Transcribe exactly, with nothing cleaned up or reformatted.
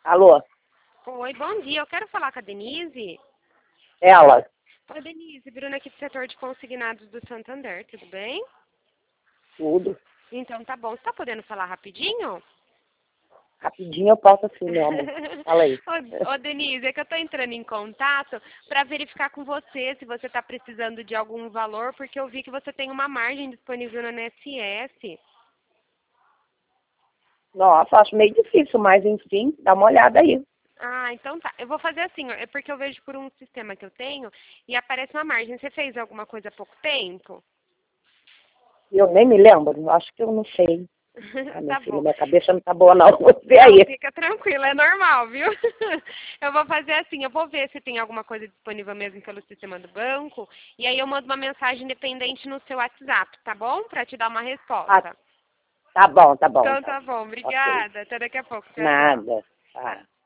Alô? Oi, bom dia. Eu quero falar com a Denise. Ela? Oi, Denise. Bruna aqui do setor de consignados do Santander, tudo bem? Tudo. Então tá bom. Você tá podendo falar rapidinho? Rapidinho eu posso assim, meu amor. Fala aí. ô, ô, Denise, é que eu tô entrando em contato para verificar com você se você tá precisando de algum valor, porque eu vi que você tem uma margem disponível no N S S. Nossa, acho meio difícil, mas enfim, dá uma olhada aí. Ah, então tá. Eu vou fazer assim, ó, é porque eu vejo por um sistema que eu tenho e aparece uma margem. Você fez alguma coisa há pouco tempo? Eu nem me lembro, acho que eu não sei. Ah, minha Tá filha, bom. minha cabeça não tá boa não. Você Não, aí. fica tranquila, é normal, viu? Eu vou fazer assim, eu vou ver se tem alguma coisa disponível mesmo pelo sistema do banco, e aí eu mando uma mensagem independente no seu WhatsApp, tá bom? Pra te dar uma Ah, resposta. tá bom, tá bom, Então então. tá bom, Ok. obrigada. Até daqui a pouco. Tchau, tchau. Nada. Tá.